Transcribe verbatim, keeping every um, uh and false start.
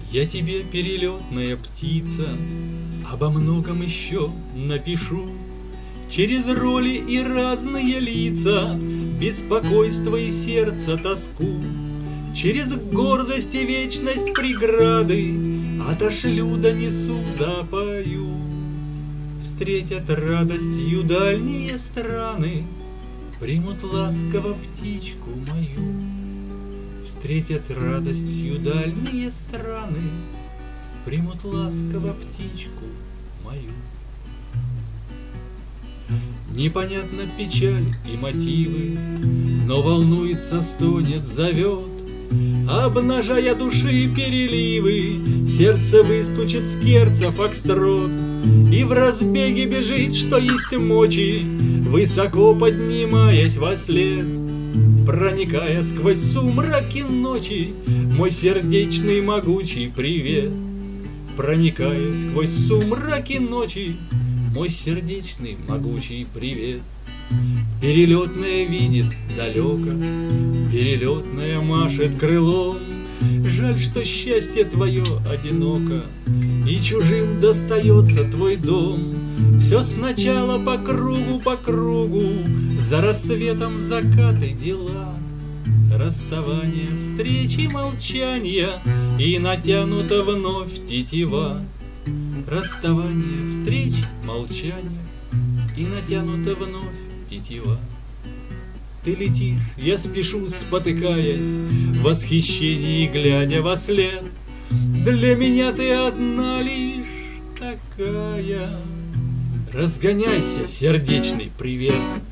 Я тебе, перелетная птица, обо многом еще напишу. Через роли и разные лица, беспокойство и сердце тоску. Через гордость и вечность преграды отошлю, донесу, допою. Встретят радостью дальние страны, примут ласково птичку мою. Встретят радостью дальние страны, примут ласково птичку мою. Непонятна печаль и мотивы, но волнуется, стонет, зовет. Обнажая души переливы, сердце выстучит с керца фокстрот. И в разбеге бежит, что есть мочи, высоко поднимаясь вослед. Проникая сквозь сумраки ночи, мой сердечный могучий привет. Проникая сквозь сумраки ночи, мой сердечный могучий привет. Перелетная видит далеко, перелетная машет крылом. Жаль, что счастье твое одиноко, и чужим достается твой дом. Все сначала по кругу, по кругу, за рассветом закаты дела. Расставание, встречи, молчания, и натянута вновь тетива. Расставание, встреч, молчания, и натянута вновь тетива. Ты летишь, я спешу, спотыкаясь, в восхищении глядя во след. Для меня ты одна лишь такая. Разгоняйся, сердечный привет.